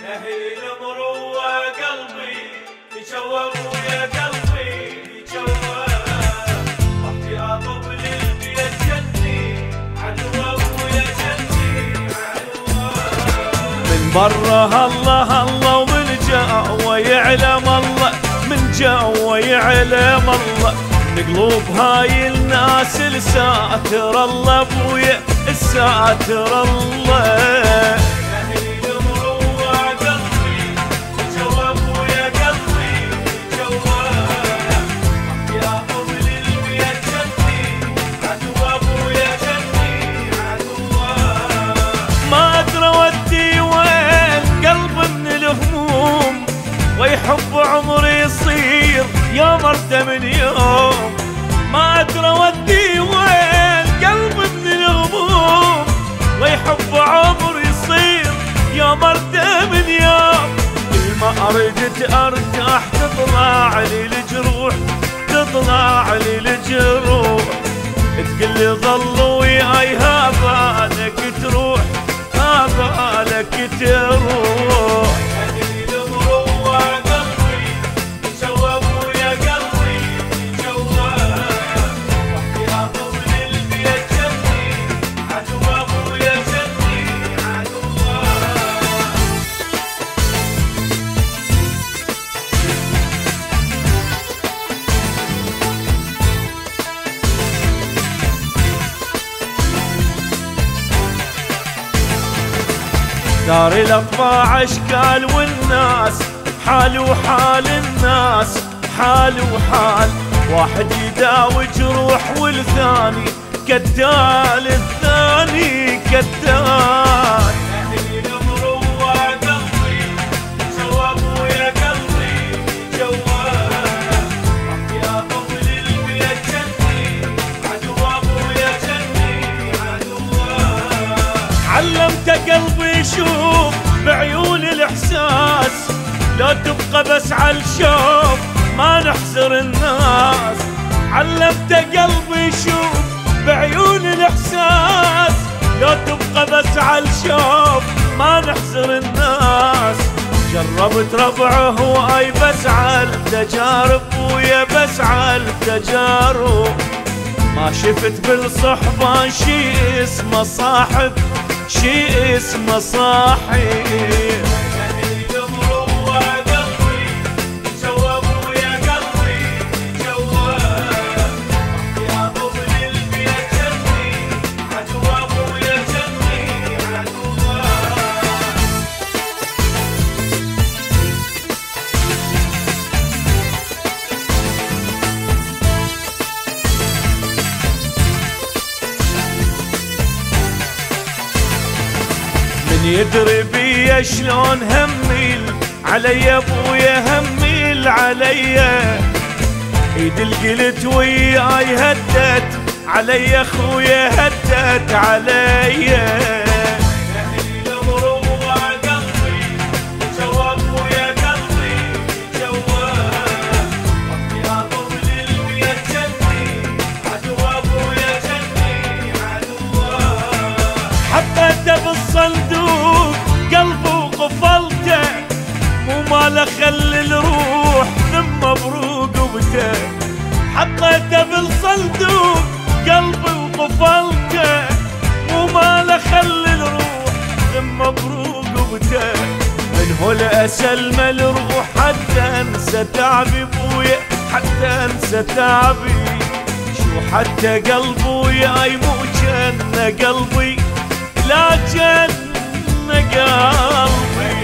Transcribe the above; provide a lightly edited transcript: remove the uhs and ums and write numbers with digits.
نهيل مروة قلبي يشوف ويا قلبي يشوف رحت اطب للبيت جني عدوة ويا جني عدوة من برا الله الله ومن جوا يعلم الله من جوا يعلم الله من قلوب هاي الناس الساتر الله ابويا الساتر الله ويحب عمري يصير يا مرته من يوم ما ادري ودي وين قلب من الهموم ويحب عمري يصير يا مرته من يوم كل ما اردت ارتاح تطلع لي الجروح تطلع لي الجروح تقول لي ظل وياي هبالك تروح هبالك تروح دار الأطباع أشكال والناس حال وحال الناس حال وحال واحد يداوي جروح والثاني كتال الثاني كتال علمت قلبي يشوف بعيون الإحساس لا تبقى بس على الشوف ما نحزر الناس علمت قلبي يشوف بعيون الإحساس لا تبقى بس على الشوف ما نحزر الناس جربت ربعه واي بس على التجارب ويا بس على التجارب ما شفت بالصحبة شي اسمه صاحب شي اسمه صاحب يدري بيا شلون هميل علي ابويا هميل علي ايد القلت وياي هدت علي اخويا هدت علي حطيته بالصندوق قلبه وقفلته مو ماله خلي الروح ثم برقبته حطيته بالصندوق قلبه وقفلته مو ماله خلي الروح ثم برقبته من هو الاسلم الروح حتى انسى تعبي ابويا حتى انسى تعبي شو حتى قلبه وياي مو جنة قلبي لا جنة قلبي